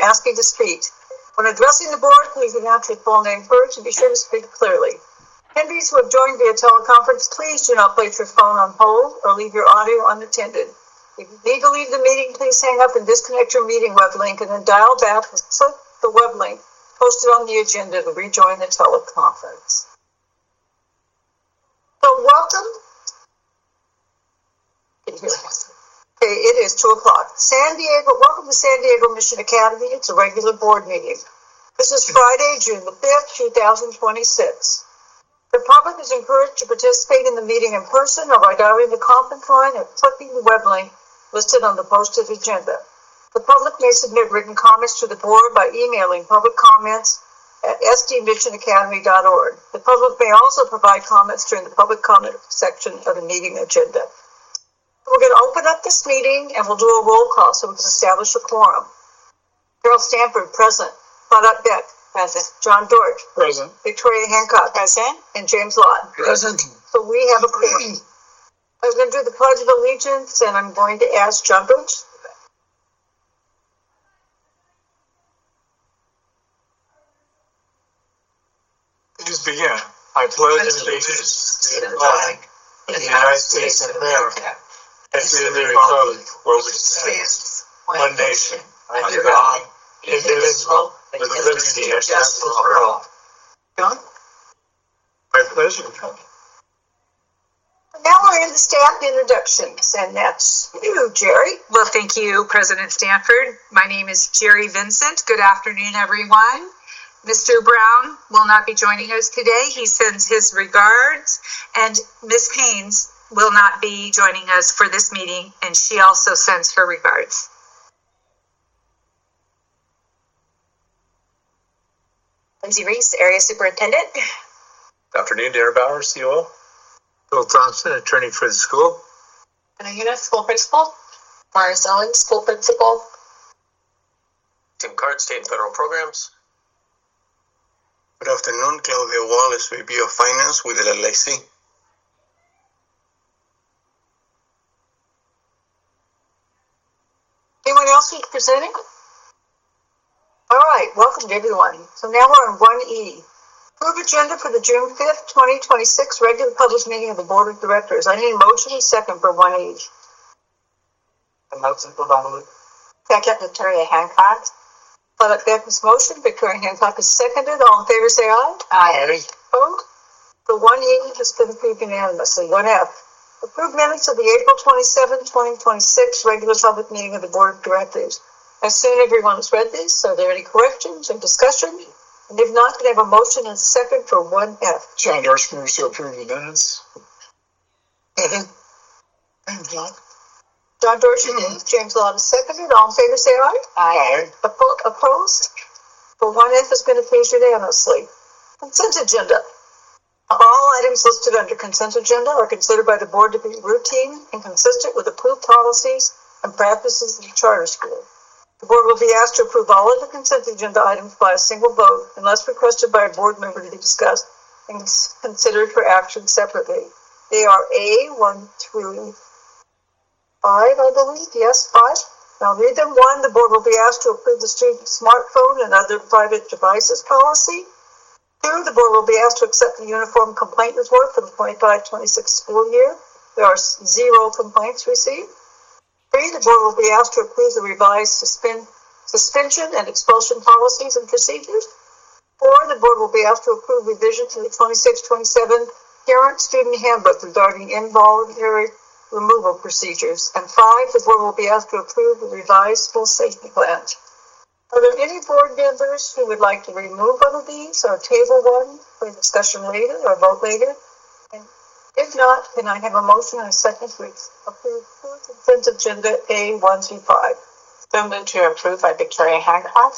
asking to speak. When addressing the board, please announce your full name first and be sure to speak clearly. Attendees who have joined via teleconference, please do not place your phone on hold or leave your audio unattended. If you need to leave the meeting, please hang up and disconnect your meeting web link and then dial back and click the web link posted on the agenda to rejoin the teleconference. So welcome. Okay, it is 2 o'clock. Welcome to San Diego Mission Academy. It's a regular board meeting. This is Friday, June the 5th, 2026. The public is encouraged to participate in the meeting in person or by dialing the conference line and clicking the web link listed on the posted agenda. The public may submit written comments to the board by emailing public comments at sdmissionacademy.org. The public may also provide comments during the public comment section of the meeting agenda. We're going to open up this meeting and we'll do a roll call so we can establish a quorum. Carol Stanford, present. Claudette Beck, present. John Dorch, present. Victoria Hancock, present. And James Lott, present. So we have a quorum. I'm going to do the Pledge of Allegiance and I'm going to ask John Dorch. Please begin. I pledge allegiance to the flag of the United States of America and to the republic for which it stands, one nation, under God, indivisible, with liberty and justice for all. John? My pleasure. Now we're in the staff introductions, and that's you, Jerry. Well, thank you, President Stanford. My name is Jerry Vincent. Good afternoon, everyone. Mr. Brown will not be joining us today. He sends his regards, and Ms. Haynes will not be joining us for this meeting, and she also sends her regards. Lindsay Reese, Area Superintendent. Good afternoon, Darren Bowers, COO. Bill Thompson, attorney for the school. Anna Yuna, School Principal. Morris Owens, School Principal. Tim Cart, State and Federal Programs. Good afternoon, Claudia Wallace, VP of Finance with LLIC. Anyone else who's presenting? All right, welcome to everyone. So now we're on 1E. Approve agenda for the June 5th, 2026 regular public meeting of the Board of Directors. I need a motion and second for 1E. A motion for Donald. Second, Victoria Hancock. Claudette Beck's motion. Victoria Hancock is seconded. All in favor say aye. Aye. Opposed? The 1E has been approved unanimously. 1F. Approved minutes of the April 27, 2026 regular public meeting of the Board of Directors. I assume everyone has read these. Are there any corrections or discussion? And if not, can I have a motion and a second for 1F? John Dorch moves to approve the minutes. John Dorch moves. James Lott is seconded. All in favor say aye. Aye. Opposed? For 1F has been approved unanimously. Consent agenda. All items listed under consent agenda are considered by the board to be routine and consistent with approved policies and practices of the charter school. The board will be asked to approve all of the consent agenda items by a single vote unless requested by a board member to be discussed and considered for action separately. They are A, 1 through 5, I believe. Yes, 5. I'll read them. 1, the board will be asked to approve the student smartphone and other private devices policy. 2, the board will be asked to accept the uniform complaint report for the 25-26 school year. There are 0 complaints received. 3, the board will be asked to approve the revised suspension and expulsion policies and procedures. 4, the board will be asked to approve revision to the 26-27 parent-student handbook regarding involuntary removal procedures. And 5, the board will be asked to approve the revised school safety plans. Are there any board members who would like to remove one of these or table one for discussion later or vote later? And if not, can I have a motion and a second to approve consent agenda A 1 through 5? So moved to approve by Victoria Hancock.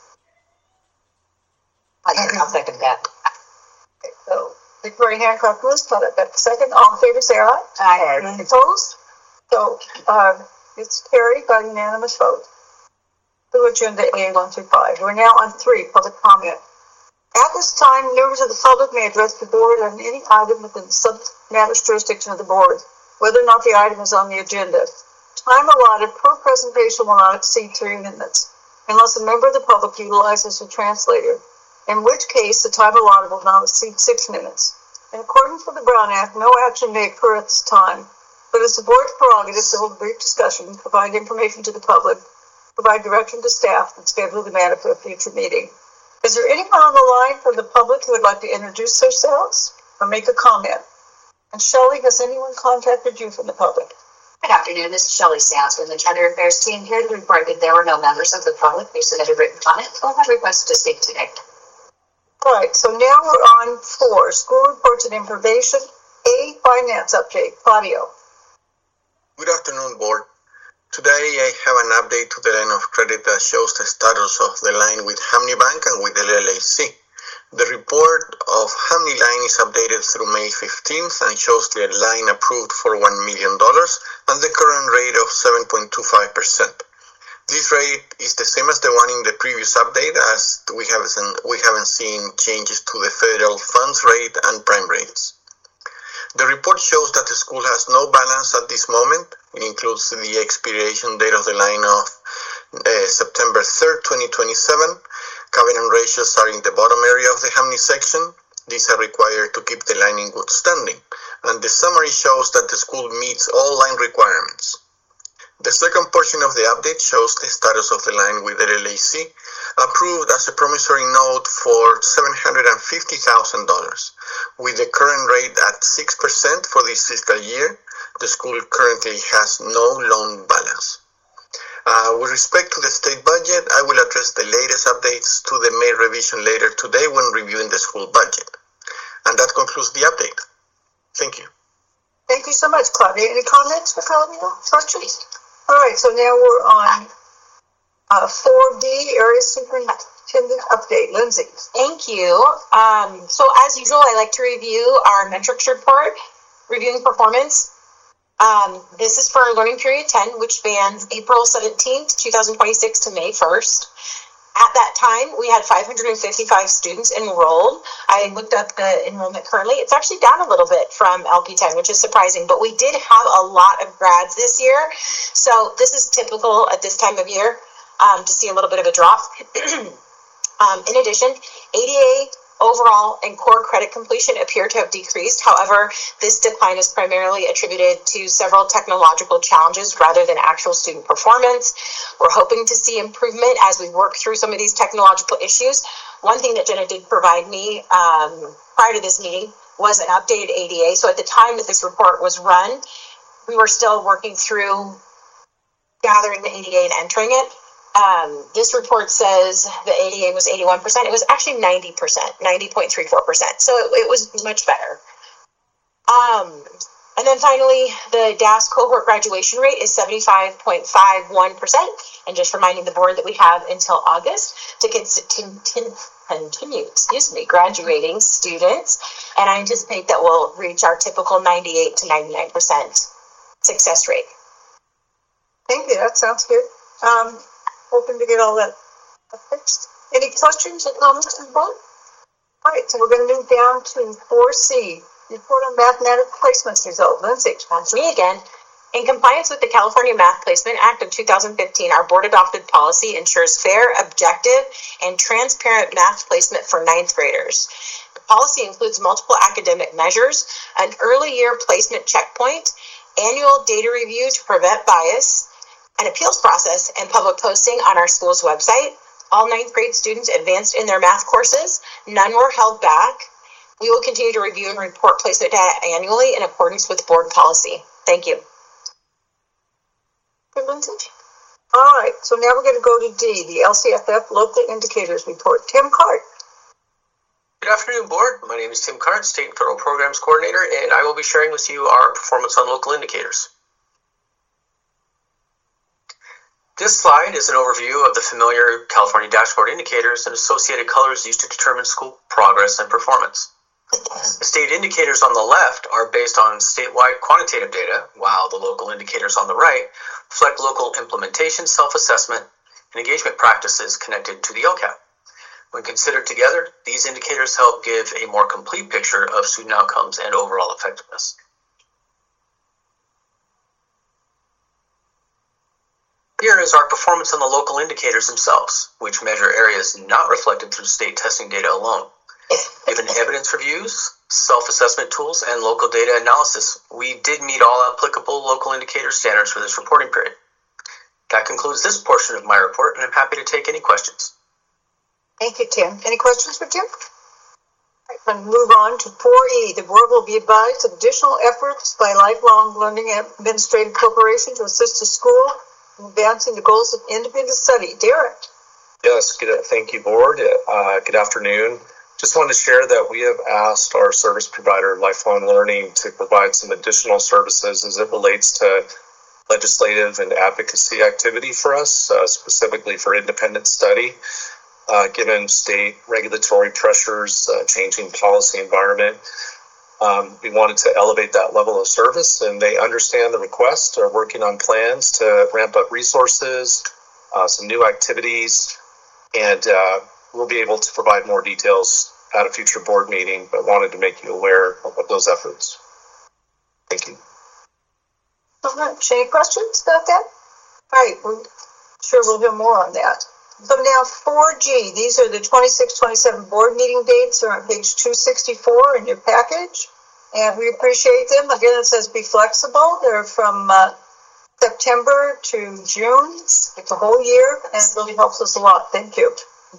I'll second that. Okay, so Victoria Hancock moves, Claudette Beck second. All in favor say aye. Aye. Opposed? So it's carried by unanimous vote. To agenda A 1 through 5. We're now on 3, public comment. At this time, members of the public may address the board on any item within the subject matter jurisdiction of the board, whether or not the item is on the agenda. Time allotted per presentation will not exceed 3 minutes. unless a member of the public utilizes a translator, in which case the time allotted will not exceed 6 minutes. In accordance with the Brown Act, no action may occur at this time, but it's the board's prerogative to hold a brief discussion, provide information to the public, provide direction to staff, and schedule the matter for a future meeting. Is there anyone on the line from the public who would like to introduce themselves or make a comment? And Shelley, has anyone contacted you from the public? Good afternoon, this is Shelley Sands from the Gender Affairs team here to report that there were no members of the public who submitted written comments or have requested to speak today. All right, so now we're on 4, school reports and information. A, finance update. Claudio. Good afternoon, board. Today I have an update to the line of credit that shows the status of the line with Hamney Bank and with LLAC. The report of Hamney line is updated through May 15th and shows the line approved for $1 million and the current rate of 7.25%. This rate is the same as the one in the previous update, as we haven't seen changes to the federal funds rate and prime rates. The report shows that the school has no balance at this moment. It includes the expiration date of the line of September 3rd, 2027. Covenant ratios are in the bottom area of the Hamney section. These are required to keep the line in good standing. And the summary shows that the school meets all line requirements. The second portion of the update shows the status of the line with LLAC, approved as a promissory note for $750,000. With the current rate at 6% for this fiscal year, the school currently has no loan balance. With respect to the state budget, I will address the latest updates to the May revision later today when reviewing the school budget. And that concludes the update. Thank you. Thank you so much, Claudia. Any comments for Claudia? Questions? All right, so now we're on 4B, Area Superintendent Update. Lindsay. Thank you. So as usual, I like to review our metrics report, reviewing performance. This is for Learning Period 10, which spans April 17th, 2026 to May 1st. At that time, we had 555 students enrolled. I looked up the enrollment currently. It's actually down a little bit from LP10, which is surprising, but we did have a lot of grads this year. So this is typical at this time of year to see a little bit of a drop. In addition, ADA overall and core credit completion appear to have decreased. However, this decline is primarily attributed to several technological challenges rather than actual student performance. We're hoping to see improvement as we work through some of these technological issues. One thing that Jenna did provide me prior to this meeting was an updated ADA. So at the time that this report was run, we were still working through gathering the ADA and entering it. This report says the ADA was 81%. It was actually 90%, 90.34%. So it was much better. And then finally, the DAS cohort graduation rate is 75.51%. And just reminding the board that we have until August to continue, graduating students. And I anticipate that we'll reach our typical 98 to 99% success rate. Thank you. That sounds good. Hoping to get all that fixed. Any questions or comments on both? All right, so we're going to move down to 4C, report on mathematics placements result. Lindsay. That's me again. In compliance with the California Math Placement Act of 2015, our board-adopted policy ensures fair, objective, and transparent math placement for 9th graders. The policy includes multiple academic measures, an early year placement checkpoint, annual data review to prevent bias, an appeals process, and public posting on our school's website. All 9th grade students advanced in their math courses. None were held back. We will continue to review and report placement data annually in accordance with board policy. Thank you. Good, Lindsay. All right, so now we're going to go to D, the LCFF Local Indicators Report. Tim Cart. Good afternoon, board. My name is Tim Cart, State and Federal Programs Coordinator, and I will be sharing with you our performance on local indicators. This slide is an overview of the familiar California dashboard indicators and associated colors used to determine school progress and performance. The state indicators on the left are based on statewide quantitative data, while the local indicators on the right reflect local implementation, self-assessment, and engagement practices connected to the LCAP. When considered together, these indicators help give a more complete picture of student outcomes and overall effectiveness. Here is our performance on the local indicators themselves, which measure areas not reflected through state testing data alone. Given evidence reviews, self-assessment tools, and local data analysis, we did meet all applicable local indicator standards for this reporting period. That concludes this portion of my report, and I'm happy to take any questions. Thank you, Tim. Any questions for Tim? All right, then move on to 4E. The board will be advised of additional efforts by Lifelong Learning Administrative Corporation to assist the school in advancing the goals of independent study. Derek. Yes, thank you, board. Good afternoon. Just wanted to share that we have asked our service provider, Lifelong Learning, to provide some additional services as it relates to legislative and advocacy activity for us, specifically for independent study. Given state regulatory pressures, changing policy environment, we wanted to elevate that level of service, and they understand the request, are working on plans to ramp up resources, some new activities, and we'll be able to provide more details at a future board meeting, but wanted to make you aware of those efforts. Thank you. All right, any questions about that? All right, we're sure we'll hear more on that. So now 4G, these are the 26-27 board meeting dates. They're on page 264 in your package, and we appreciate them. Again, it says be flexible. They're from September to June. It's a whole year, and it really helps us a lot. Thank you.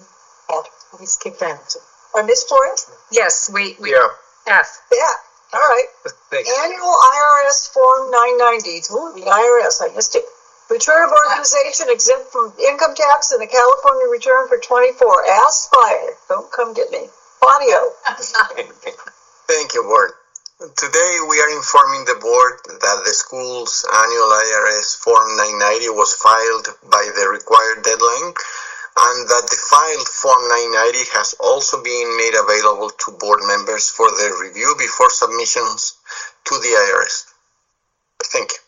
We skip that. Or Ms. Florence? Yes, we Yeah. yes. Yeah, all right. Thanks. Annual IRS Form 990. Ooh, the IRS, I missed it. Return of organization exempt from income tax and the California return for 24. Ask fire. Don't come get me. Claudio. Thank you, board. Today we are informing the board that the school's annual IRS Form 990 was filed by the required deadline, and that the filed Form 990 has also been made available to board members for their review before submissions to the IRS. Thank you.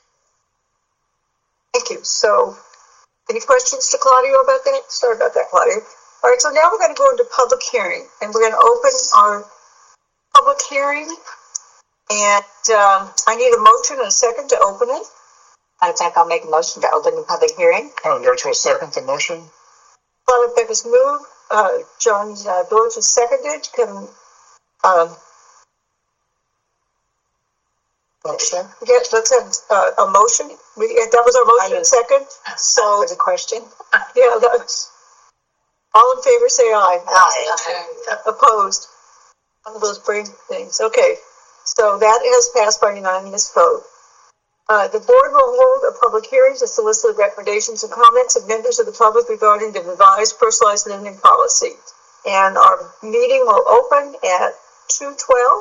Thank you. So, any questions to Claudio about that? Sorry about that, Claudio. All right, so now we're going to go into public hearing, and we're going to open our public hearing, and I need a motion and a second to open it. I think I'll make a motion to open the public hearing. George will second the motion. Claudia Beck has moved. John George has seconded. Can let's have a motion. That was our motion. Second. So Was a question? yeah, that's all in favor. Say aye. Aye. Opposed. One of those brave things. Okay. So that has passed by unanimous vote. The board will hold a public hearing to solicit recommendations and comments of members of the public regarding the revised personalized learning policy. And our meeting will open at 2:12.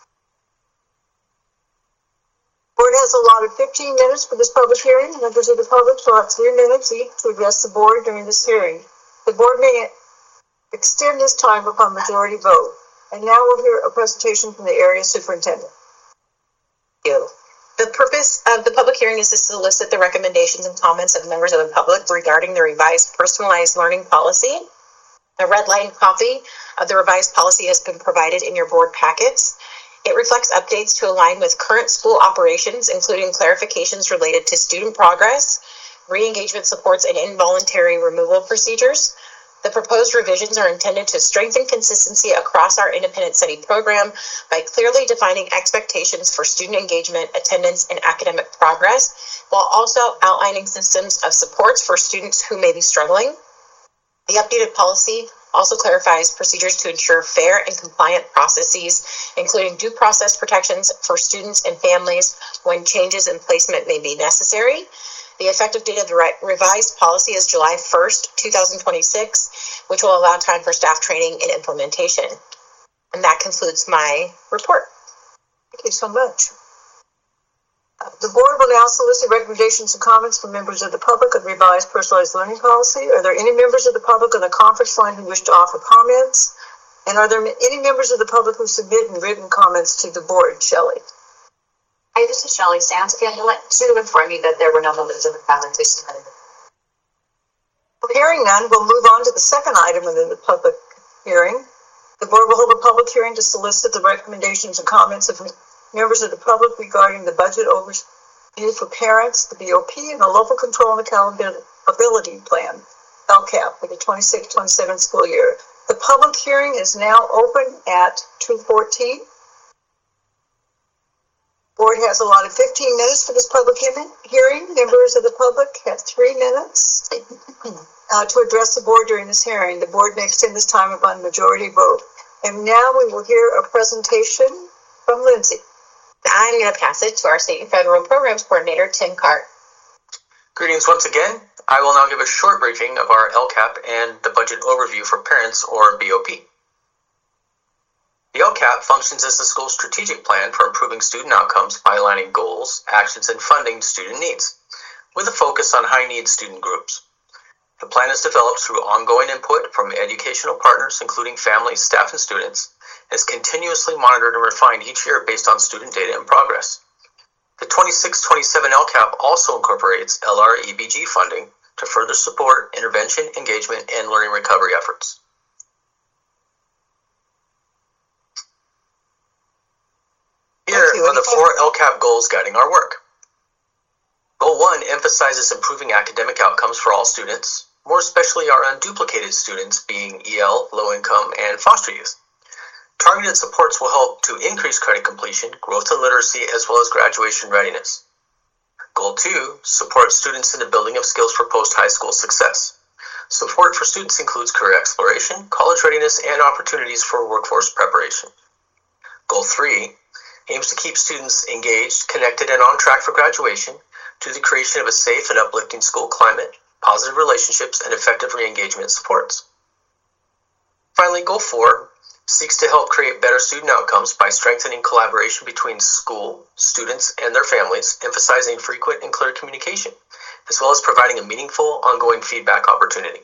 Board has allotted 15 minutes for this public hearing. Members of the public will have 3 minutes each to address the board during this hearing. The board may extend this time upon majority vote. And now we'll hear a presentation from the area superintendent. Thank you. The purpose of the public hearing is to solicit the recommendations and comments of members of the public regarding the revised personalized learning policy. A red line copy of the revised policy has been provided in your board packets. It reflects updates to align with current school operations, including clarifications related to student progress, re-engagement supports, and involuntary removal procedures. The proposed revisions are intended to strengthen consistency across our independent study program by clearly defining expectations for student engagement, attendance, and academic progress, while also outlining systems of supports for students who may be struggling. The updated policy also clarifies procedures to ensure fair and compliant processes, including due process protections for students and families when changes in placement may be necessary. The effective date of the revised policy is July 1st, 2026, which will allow time for staff training and implementation. And that concludes my report. Thank you so much. The board will now solicit recommendations and comments from members of the public on revised personalized learning policy. Are there any members of the public on the conference line who wish to offer comments? And are there any members of the public who submit written comments to the board? Shelley. Hi, this is Shelley Sansky. I'd like to inform you that there were no members of the public who submitted. Hearing none, we'll move on to the second item in the public hearing. The board will hold a public hearing to solicit the recommendations and comments of members of the public regarding the budget Overview for Parents, the BOP, and the Local Control and Accountability Plan, LCAP, for the 26-27 school year. The public hearing is now open at 2:14. Board has allotted 15 minutes for this public hearing. Members of the public have 3 minutes to address the board during this hearing. The board may extend this time upon majority vote. And now we will hear a presentation from Lindsay. I'm going to pass it to our state and federal programs coordinator, Tim Cart. Greetings once again. I will now give a short briefing of our LCAP and the budget overview for parents, or BOP. The LCAP functions as the school's strategic plan for improving student outcomes by aligning goals, actions, and funding to student needs, with a focus on high-need student groups. The plan is developed through ongoing input from educational partners, including families, staff, and students, and is continuously monitored and refined each year based on student data and progress. The 26-27 LCAP also incorporates LREBG funding to further support intervention, engagement, and learning recovery efforts. Here are the 4 LCAP goals guiding our work. Goal 1 emphasizes improving academic outcomes for all students, more especially our unduplicated students being EL, low income, and foster youth. Targeted supports will help to increase credit completion, growth in literacy, as well as graduation readiness. Goal 2 supports students in the building of skills for post-high school success. Support for students includes career exploration, college readiness, and opportunities for workforce preparation. Goal 3 aims to keep students engaged, connected, and on track for graduation through the creation of a safe and uplifting school climate, positive relationships, and effective re-engagement supports. Finally, Goal 4 seeks to help create better student outcomes by strengthening collaboration between school, students, and their families, emphasizing frequent and clear communication, as well as providing a meaningful, ongoing feedback opportunity.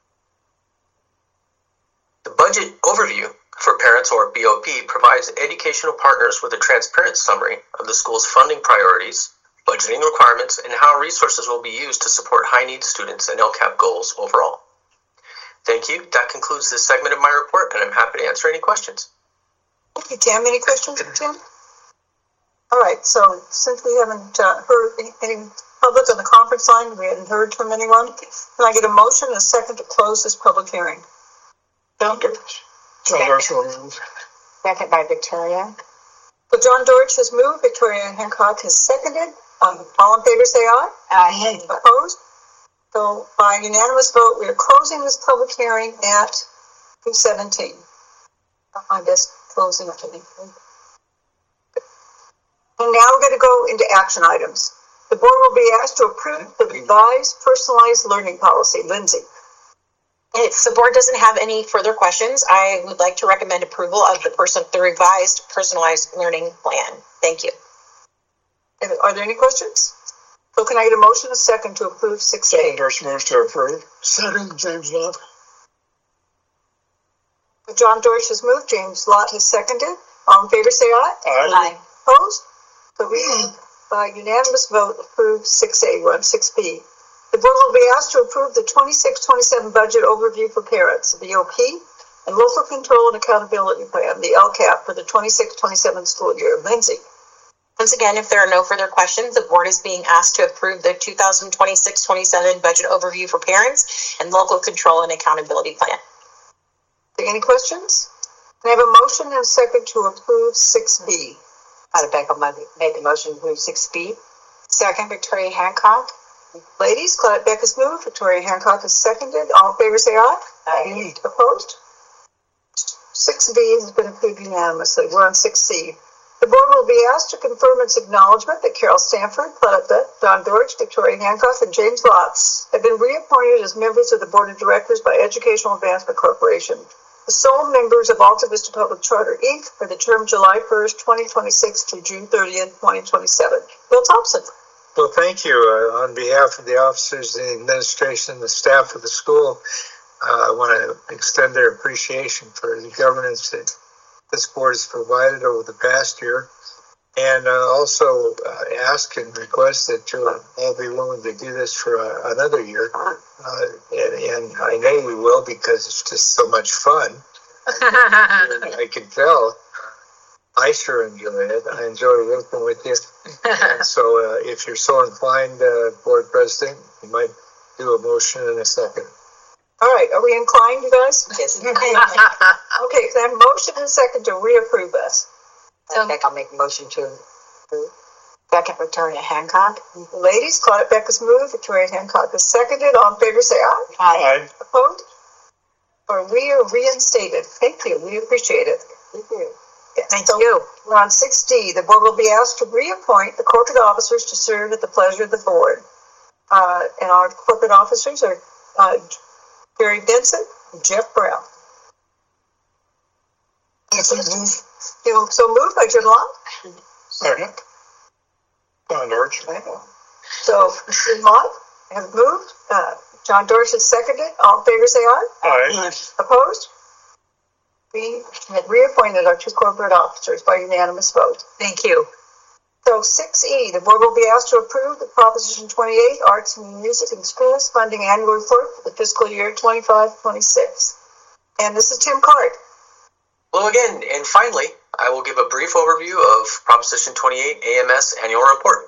The budget overview for parents, or BOP, provides educational partners with a transparent summary of the school's funding priorities, budgeting requirements, and how resources will be used to support high-need students and LCAP goals overall. Thank you. That concludes this segment of my report, and I'm happy to answer any questions. Thank you, Tim. Any questions, Tim? All right, so since we haven't heard any public on the conference line, we hadn't heard from anyone, can I get a motion and a second to close this public hearing? John Dorsch will move. Second by Victoria. So John Dorsch has moved, Victoria Hancock has seconded. All in favor say aye. Aye. Opposed? So by unanimous vote, we are closing this public hearing at 2:17. I guess closing it. And now we're going to go into action items. The board will be asked to approve the revised personalized learning policy. Lindsay. If the board doesn't have any further questions, I would like to recommend approval of the revised personalized learning plan. Thank you. Are there any questions? So can I get a motion and a second to approve 6A? John Dorsch moves to approve. Second, James Lott. John Dorsch has moved. James Lott has seconded. All in favor say aye. Aye. Opposed? So we, by unanimous vote, approve 6A. We're on 6B. The board will be asked to approve the 26-27 budget overview for parents, the BOP, and Local Control and Accountability Plan, the LCAP, for the 26-27 school year. Lindsay. Once again, if there are no further questions, the board is being asked to approve the 2026-27 budget overview for parents and Local Control and Accountability Plan. Any questions? Can I have a motion and a second to approve 6B? Claudette Beck will make the motion to approve 6B. Second, Victoria Hancock. Ladies, Claudette Beck has moved. Victoria Hancock has seconded. All in favor say aye. Aye. Opposed? 6B has been approved unanimously. We're on 6C. The board will be asked to confirm its acknowledgement that Carol Stanford, Claudette Beck, John Dorsch, Victoria Hancock, and James Lotz have been reappointed as members of the Board of Directors by Educational Advancement Corporation, the sole members of Alta Vista Public Charter, Inc., for the term July 1st, 2026 to June 30th, 2027. Bill Thompson. Well, thank you. On behalf of the officers, the administration, the staff of the school, I want to extend their appreciation for the governance that this board has provided over the past year, and also ask and request that you'll all be willing to do this for another year. And I know we will, because it's just so much fun. I can tell. I sure enjoy it. I enjoy working with you. And so if you're so inclined, Board President, you might do a motion in a second. All right, are we inclined, you guys? Yes. Okay, so I have a motion and a second to reapprove this. I think I'll make a motion to approve. Second, Victoria Hancock. Ladies, Claudette Beck has moved, Victoria Hancock has seconded. All in favor, say aye. Aye. Opposed? Or reinstated. Thank you, we appreciate it. Thank you. Thank you. We're on 6D. The board will be asked to reappoint the corporate officers to serve at the pleasure of the board. And our corporate officers are Jerry Vincent and Jeff Brown. So moved by Jim Lott. Second. John Dorch. So Jim Lott has moved. John Dorch has seconded. All in favor, say aye. Aye. Opposed? We have reappointed our two corporate officers by unanimous vote. Thank you. So 6E, the board will be asked to approve the Proposition 28 Arts and Music in Schools Funding Annual Report for the fiscal year 25-26. And this is Tim Card. Hello again, and finally, I will give a brief overview of Proposition 28 AMS Annual Report.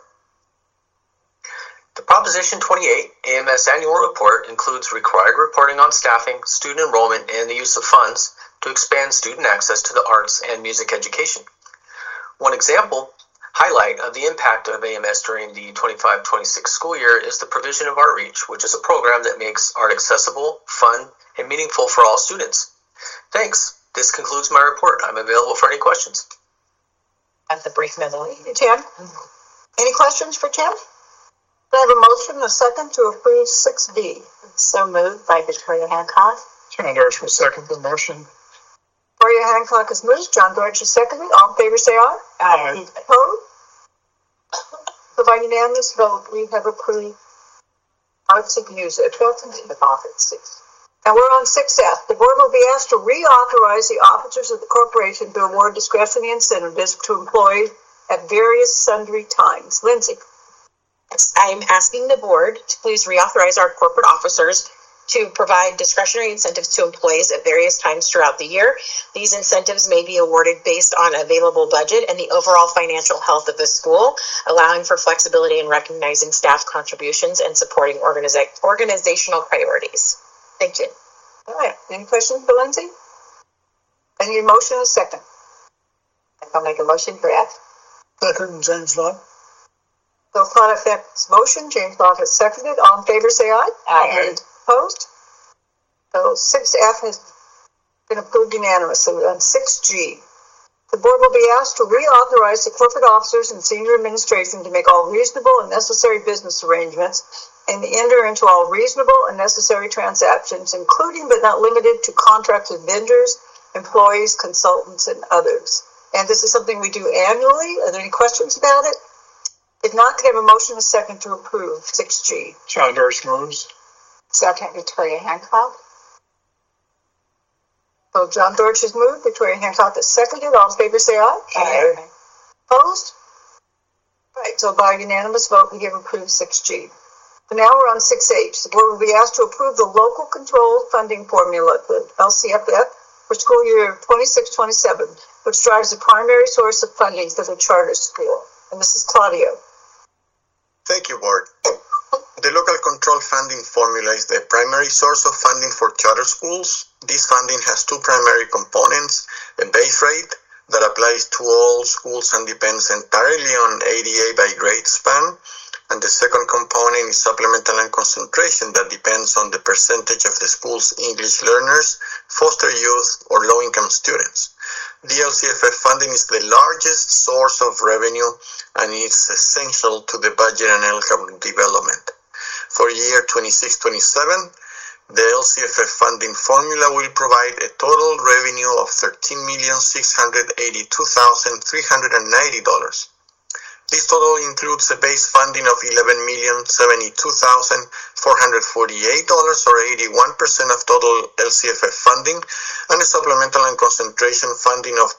The Proposition 28 AMS Annual Report includes required reporting on staffing, student enrollment, and the use of funds to expand student access to the arts and music education. One highlight of the impact of AMS during the 25-26 school year is the provision of Outreach, which is a program that makes art accessible, fun, and meaningful for all students. Thanks. This concludes my report. I'm available for any questions. That's a brief medley. Tim? Any questions for Tim? I have a motion and a second to approve 6D. So moved by Victoria Hancock. John Dorch will second the motion. Victoria Hancock has moved. John Dorch has seconded. All in favor, say aye. Aye. Opposed? So by unanimous vote, we have approved arts and music. And we're on 6F. The board will be asked to reauthorize the officers of the corporation to award discretionary incentives to employees at various sundry times. Lindsay. I'm asking the board to please reauthorize our corporate officers to provide discretionary incentives to employees at various times throughout the year. These incentives may be awarded based on available budget and the overall financial health of the school, allowing for flexibility in recognizing staff contributions and supporting organizational priorities. Thank you. All right. Any questions for Lindsay? I need a motion and a second. I'll make a motion for F. Second, James Lott. So Claudette Beck's motion, James Lott has seconded. All in favor, say aye. Aye. Opposed? So 6F has been approved unanimously. On 6G, the board will be asked to reauthorize the corporate officers and senior administration to make all reasonable and necessary business arrangements and enter into all reasonable and necessary transactions, including but not limited to contracts with vendors, employees, consultants, and others. And this is something we do annually. Are there any questions about it? If not, could I have a motion and a second to approve 6G? John Dorch moves. Second, Victoria Hancock. So John Dorch has moved. Victoria Hancock has seconded. All in favor, say aye. Aye. Opposed? Right, so by unanimous vote, we have approved 6G. So now we're on 6H. The board will be asked to approve the local control funding formula, the LCFF, for school year 26-27, which drives the primary source of funding for the charter school. And this is Claudio. Thank you, Board. The local control funding formula is the primary source of funding for charter schools. This funding has two primary components: a base rate that applies to all schools and depends entirely on ADA by grade span, and the second component is supplemental and concentration that depends on the percentage of the school's English learners, foster youth, or low-income students. The LCFF funding is the largest source of revenue and is essential to the budget and LCAP development. For year 26-27, the LCFF funding formula will provide a total revenue of $13,682,390. This total includes a base funding of $11,072,448, or 81% of total LCFF funding, and a supplemental and concentration funding of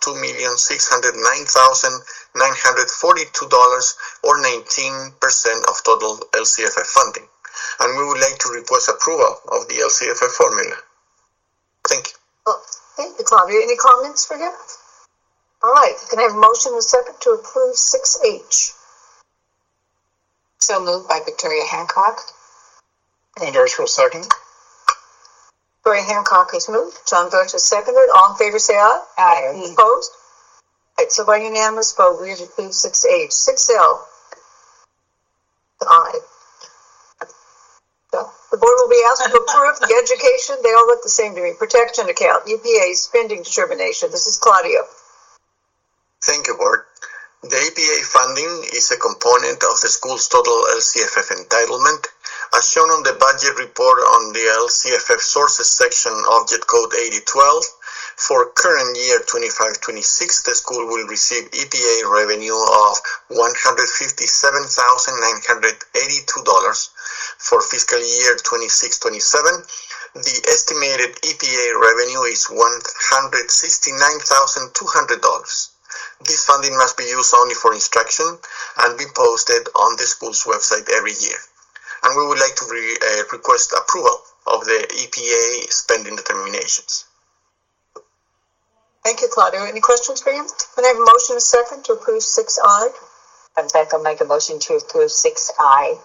$2,609,942, or 19% of total LCFF funding. And we would like to request approval of the LCFF formula. Thank you. Well, thank you, Claudia. Any comments for him? All right. Can I have a motion and a second to approve 6H? So moved by Victoria Hancock. John Deutsch will second. Victoria Hancock has moved. John Deutsch has seconded. All in favor, say aye. Aye. Opposed? Right, so by unanimous vote, we have approved 6H. 6L. Aye. So the board will be asked to approve the education. They all look the same to me. Protection account, EPA spending determination. This is Claudio. Thank you, Board. The EPA funding is a component of the school's total LCFF entitlement. As shown on the budget report on the LCFF sources section, object code 8012, for current year 25-26, the school will receive EPA revenue of $157,982 for fiscal year 26-27. The estimated EPA revenue is $169,200. This funding must be used only for instruction and be posted on the school's website every year. And we would like to request approval of the EPA spending determinations. Thank you, Claudio. Any questions for him? Can I have a motion and a second to approve 6I? In fact, I'll make a motion to approve 6I.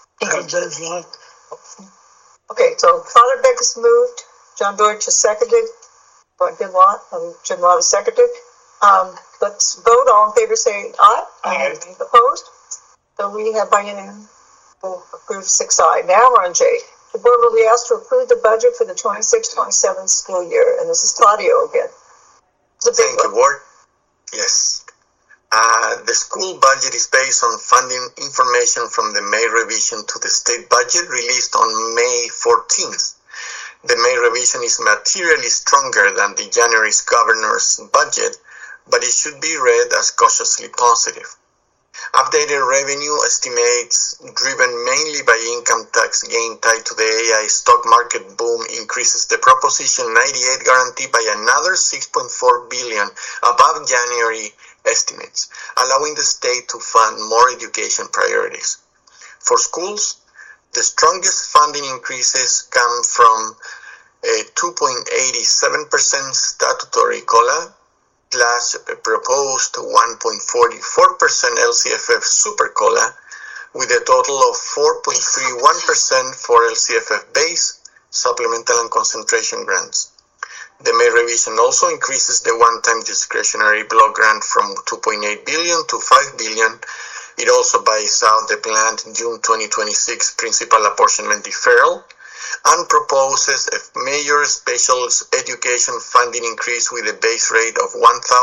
Okay, so Father Beck has moved. John Deutsch has seconded. Jim Lott has seconded. Let's vote. All in favor say aye. Aye. Opposed? So we have by unanimous approved 6I. Now we're on J. The board will be asked to approve the budget for the 26-27 school year. And this is Claudio again. Thank you, Board. Yes. The school budget is based on funding information from the May revision to the state budget released on May 14th. The May revision is materially stronger than the January's governor's budget, but it should be read as cautiously positive. Updated revenue estimates, driven mainly by income tax gain tied to the AI stock market boom, increases the Proposition 98 guarantee by another $6.4 billion above January estimates, allowing the state to fund more education priorities. For schools, the strongest funding increases come from a 2.87% statutory COLA, plus a proposed 1.44% LCFF super COLA, with a total of 4.31% for LCFF base, supplemental and concentration grants. The May revision also increases the one-time discretionary block grant from $2.8 billion to $5 billion. It also buys out the planned June 2026 principal apportionment deferral, and proposes a major special education funding increase with a base rate of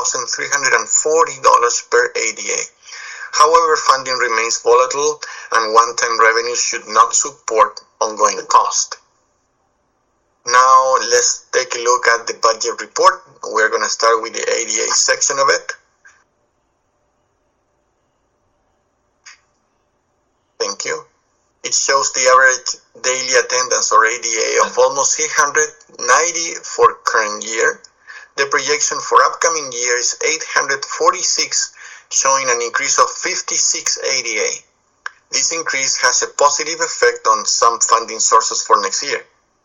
$1,340 per ADA. However, funding remains volatile and one-time revenues should not support ongoing cost. Now let's take a look at the budget report. We're going to start with the ADA section of it. Thank you. It shows the average daily attendance, or ADA, of almost 390 for current year. The projection for upcoming year is 846, showing an increase of 56 ADA. This increase has a positive effect on some funding sources for next year.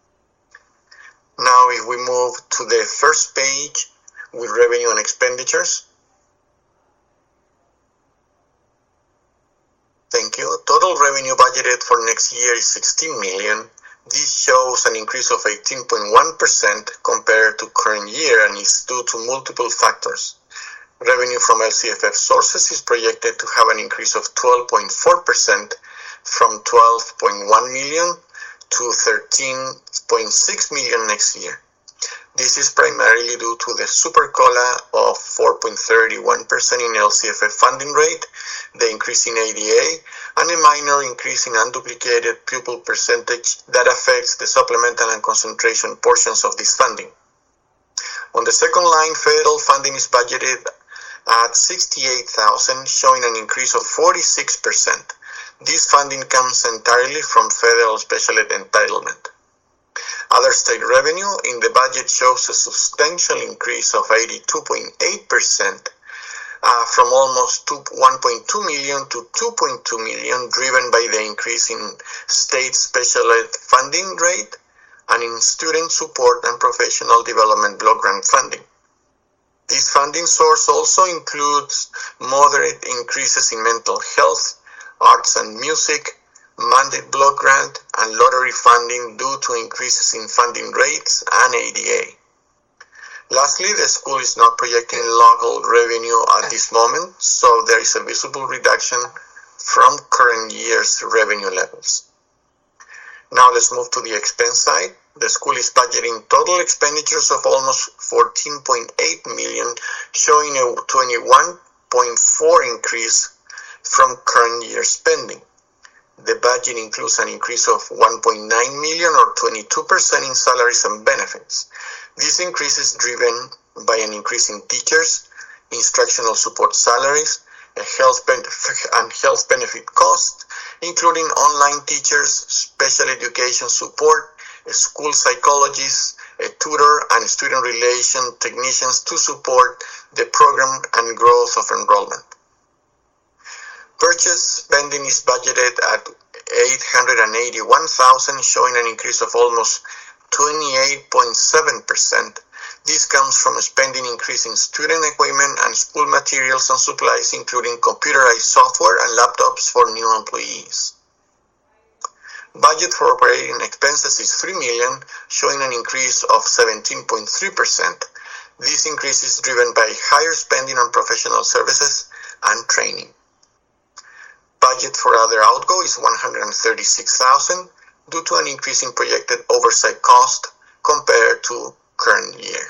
Now, if we move to the first page with revenue and expenditures. Thank you. Total revenue budgeted for next year is $16 million. This shows an increase of 18.1% compared to current year and is due to multiple factors. Revenue from LCFF sources is projected to have an increase of 12.4% from $12.1 million to $13.6 million next year. This is primarily due to the super COLA of 4.31% in LCFF funding rate, the increase in ADA, and a minor increase in unduplicated pupil percentage that affects the supplemental and concentration portions of this funding. On the second line, federal funding is budgeted at $68,000, showing an increase of 46%. This funding comes entirely from federal special ed entitlement. Other state revenue in the budget shows a substantial increase of 82.8%, from almost $1.2 million to $2.2 million, driven by the increase in state special ed funding rate and in student support and professional development block grant funding. This funding source also includes moderate increases in mental health arts and music, mandate block grant, and lottery funding due to increases in funding rates and ADA. Lastly, the school is not projecting local revenue at this moment, so there is a visible reduction from current year's revenue levels. Now let's move to the expense side. The school is budgeting total expenditures of almost $14.8 million, showing a 21.4% increase from current year spending. The budget includes an increase of $1.9 million or 22% in salaries and benefits. This increase is driven by an increase in teachers, instructional support salaries, health benefit costs, including online teachers, special education support, a school psychologist, a tutor, and student relation technicians to support the program and growth of enrollment. Purchase spending is budgeted at $881,000, showing an increase of almost 28.7%. This comes from a spending increase in student equipment and school materials and supplies, including computerized software and laptops for new employees. Budget for operating expenses is $3 million, showing an increase of 17.3%. This increase is driven by higher spending on professional services and training. Budget for other outgo is $136,000 due to an increase in projected oversight cost compared to current year.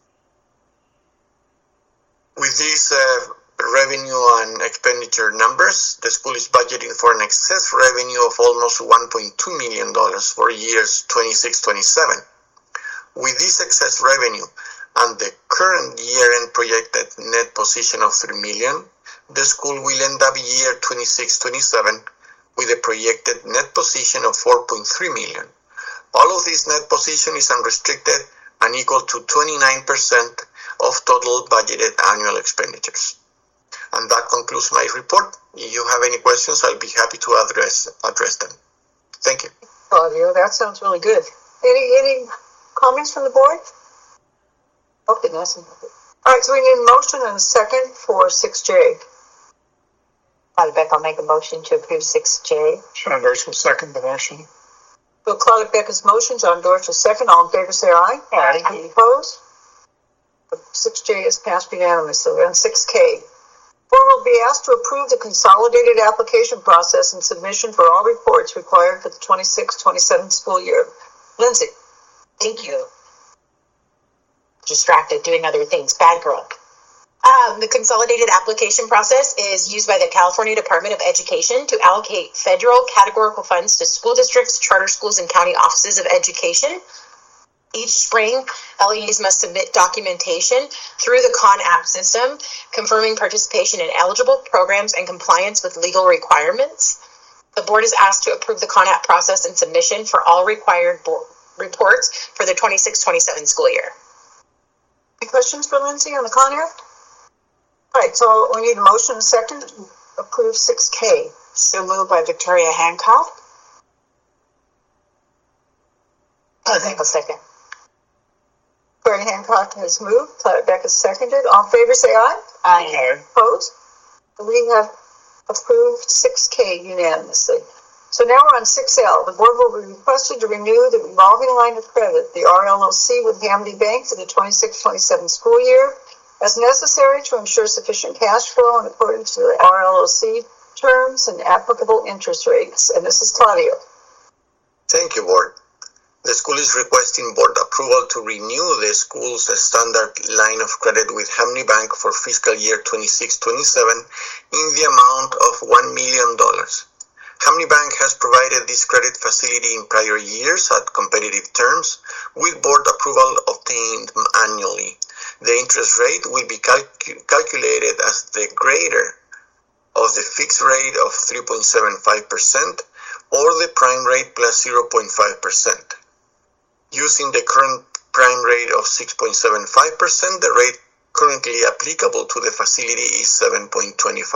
With these revenue and expenditure numbers, the school is budgeting for an excess revenue of almost $1.2 million for years 26-27. With this excess revenue and the current year-end projected net position of $3 million, the school will end up year 26-27 with a projected net position of $4.3 million. All of this net position is unrestricted and equal to 29% of total budgeted annual expenditures. And that concludes my report. If you have any questions, I'll be happy to address them. Thank you. Claudio, that sounds really good. Any comments from the board? Okay, nice. All right, so we need a motion and a second for 6J. Claudia Beck, I'll make a motion to approve 6J. Sean Dorsch will second the motion. So Claudia Becker's motion, John Dorsch is second. All in favor, say aye. Aye. Any opposed? 6J is passed unanimously. And 6K. Board will be asked to approve the consolidated application process and submission for all reports required for the 26-27 school year. Lindsay. Thank you. Distracted doing other things. Bad girl. The consolidated application process is used by the California Department of Education to allocate federal categorical funds to school districts, charter schools, and county offices of education. Each spring, LEAs must submit documentation through the CON-APP system, confirming participation in eligible programs and compliance with legal requirements. The board is asked to approve the CON-APP process and submission for all required reports for the 26-27 school year. Any questions for Lindsay on the CON-APP? All right, so we need a motion and a second to approve 6K. So moved by Victoria Hancock. I think a second. Victoria Hancock has moved. Claudia Beck has seconded. All in favor, say aye. Aye. Opposed? We have approved 6K unanimously. So now we're on 6L. The board will be requested to renew the revolving line of credit, the RLOC, with Hamby Bank for the 26-27 school year, as necessary to ensure sufficient cash flow in accordance to the RLOC terms and applicable interest rates. And this is Claudio. Thank you, board. The school is requesting board approval to renew the school's standard line of credit with Hamby Bank for fiscal year 26-27 in the amount of $1 million. Hamby Bank has provided this credit facility in prior years at competitive terms, with board approval obtained annually. The interest rate will be calculated as the greater of the fixed rate of 3.75% or the prime rate plus 0.5%. Using the current prime rate of 6.75%, the rate currently applicable to the facility is 7.25%.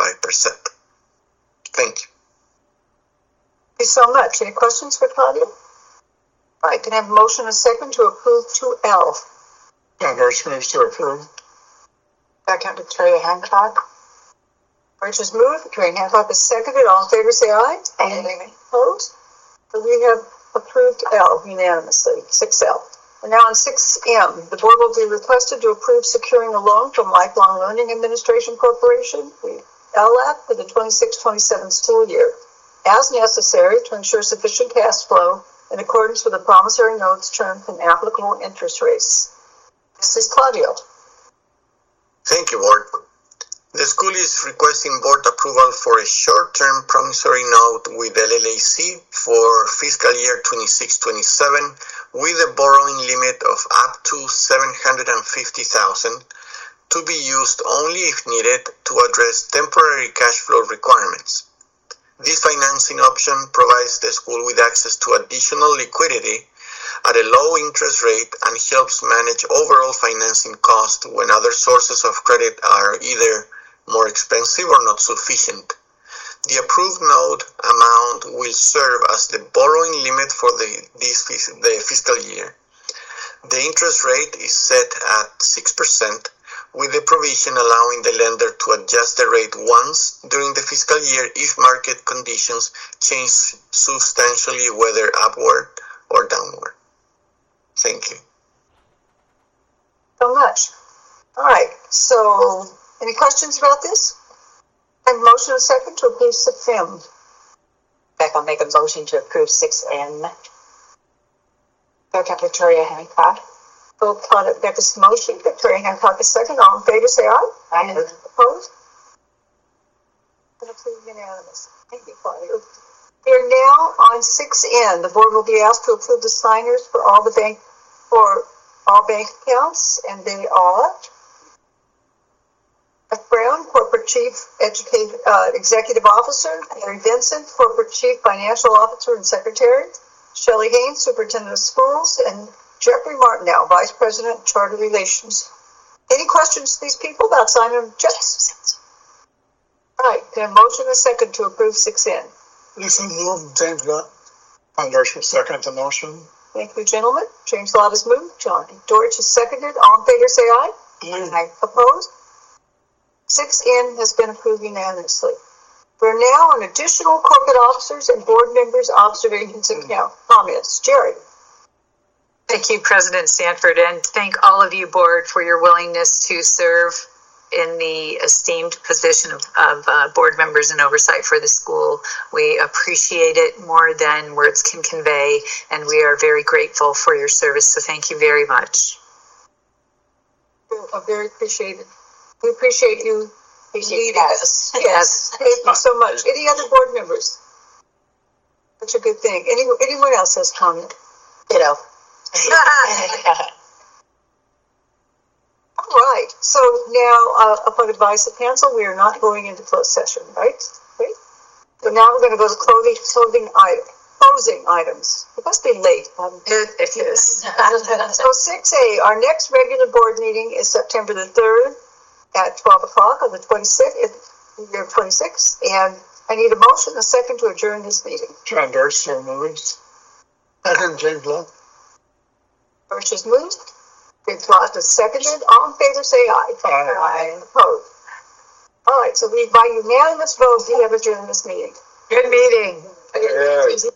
Thank you. Thank you so much. Any questions for Claudia? All right, can I have a motion and a second to approve 2L? John Dorsch moves to approve. Second, Victoria Hancock. Birch has moved, Victoria Hancock is seconded. All in favor, say aye. Aye. Opposed? So we have approved L unanimously, 6L. And now on 6M, the board will be requested to approve securing a loan from Lifelong Learning Administration Corporation, LLAC, for the 26-27 school year, as necessary to ensure sufficient cash flow in accordance with the promissory notes terms and applicable interest rates. This is Claudio. Thank you, Board. The school is requesting board approval for a short-term promissory note with LLAC for fiscal year 26-27 with a borrowing limit of up to $750,000 to be used only if needed to address temporary cash flow requirements. This financing option provides the school with access to additional liquidity at a low interest rate and helps manage overall financing costs when other sources of credit are either more expensive or not sufficient. The approved note amount will serve as the borrowing limit for the fiscal year. The interest rate is set at 6%, with the provision allowing the lender to adjust the rate once during the fiscal year if market conditions change substantially, whether upward or downward. Thank you. So much. All right. So, any questions about this? And motion and second to approve 6M. Beck, I'll make a motion to approve 6M. Second, Victoria Hancock. So, Claudia Becca's motion, Victoria Hancock is second. All in favor, say aye. Aye. Opposed? And approved unanimous. Thank you, Claudia. We are now on 6N. The board will be asked to approve the signers for all bank accounts, and they are F. Brown, Corporate Chief Executive Officer, Larry Vincent, Corporate Chief Financial Officer and Secretary, Shelley Haynes, Superintendent of Schools, and Jeffrey Martinell, Vice President, Charter Relations. Any questions to these people about signing checks? All right, then motion and second to approve 6N. Listen, move, James Lott. John Dorsch will second the motion. Thank you, gentlemen. James Lott has moved. John Dorsch is seconded. All in favor, say aye. Aye. Opposed? 6N has been approved unanimously. We're now on additional corporate officers and board members' observations and comments. Jerry. Thank you, President Stanford, and thank all of you, board, for your willingness to serve in the esteemed position of board members and oversight for the school. We appreciate it more than words can convey, and we are very grateful for your service, so thank you very much. Very appreciated. We appreciate you leading us. Yes. Thank you so much. Any other board members? Such a good thing. Anyone else has comment? Ditto. All right. So now, upon advice of council, we are not going into closed session, right? Okay. So now we're going to go to closing items. It must be late. It is. So 6A, our next regular board meeting is September the 3rd at 12 o'clock on the 26th, year 26th. And I need a motion, a second to adjourn this meeting. John Dorsch, so moves. Second, James Lott. First is moved. James Lott is seconded. All in favor, say aye. Aye. Opposed. All right, so by unanimous vote, we have adjourned this meeting. Good meeting. Yeah.